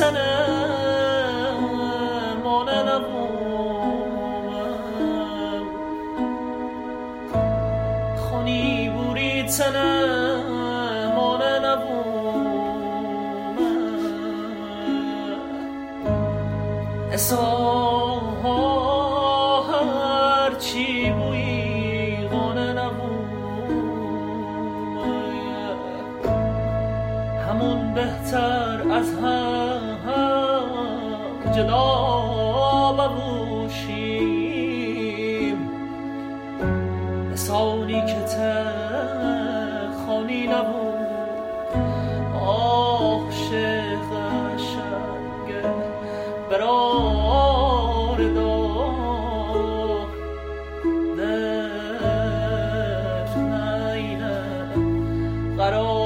تنم مانه نبومم خونی بوری تنم مانه نبومم اسا هر چی بویی غانه نبومم همون بهتر از هم جدا ببوشیم نسانی که خانی نبود عاشق قشنگ برار دار در نینه قرار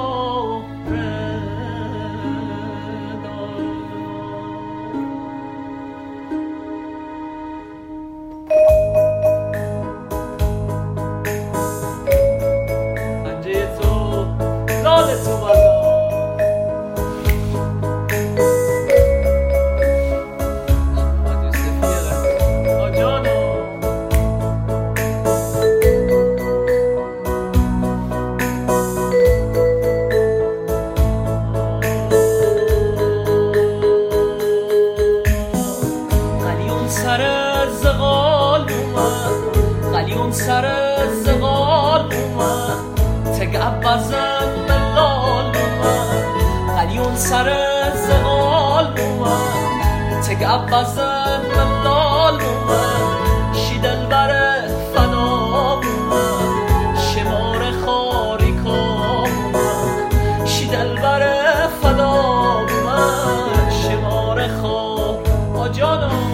قلیون سر زغال اومد تگب بزن ملال اومد قلیون سر زغال اومد تگب بزن ملال اومد شی دلبر فدا اومد شمار خاری کام اومد شی دلبر فدا اومد شمار خار آجانم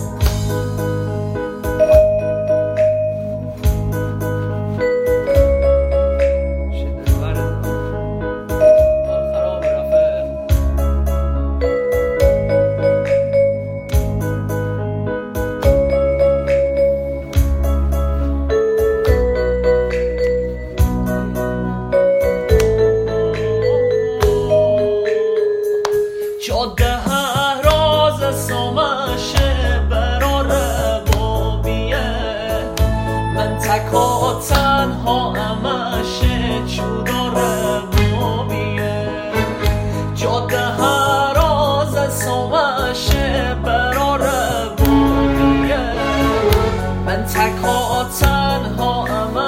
جاده راز سامشه برا ربابیه من تکا تنها همشه چودا ربابیه جاده راز سامشه برا ربابیه من تکا تنها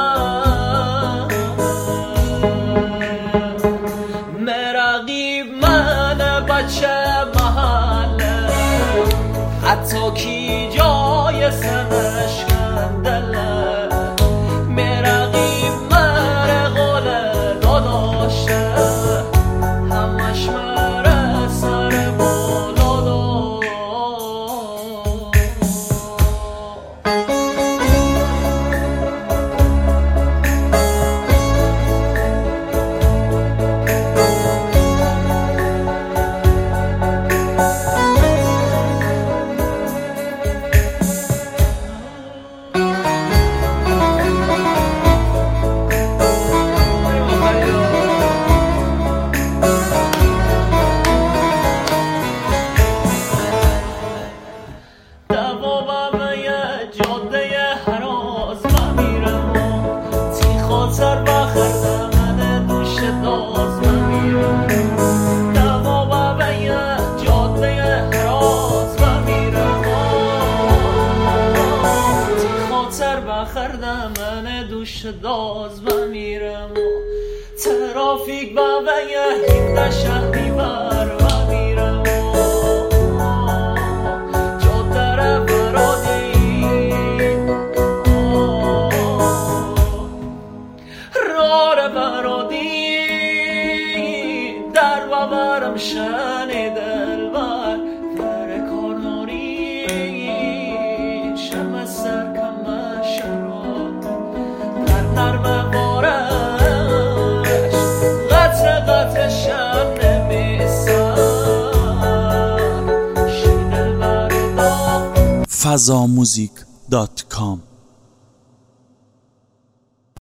بچه محله حتی کی جای سنش کندله مرقی مرقاله داداشه همش مره سر بالا داد سر بخردم من دوش داز میرم دوا و بیه جاده حراز و میرم تی خاطر بخردم من دوش داز و میرم ترافیک و بیه هیده شهری بر و میرم جاده رو برادی برادی در و برم شنی دلبر در کارناری شم سر کم شراب در نرم بارش قطر شم نمیسر شی دلبر fazamuzik.com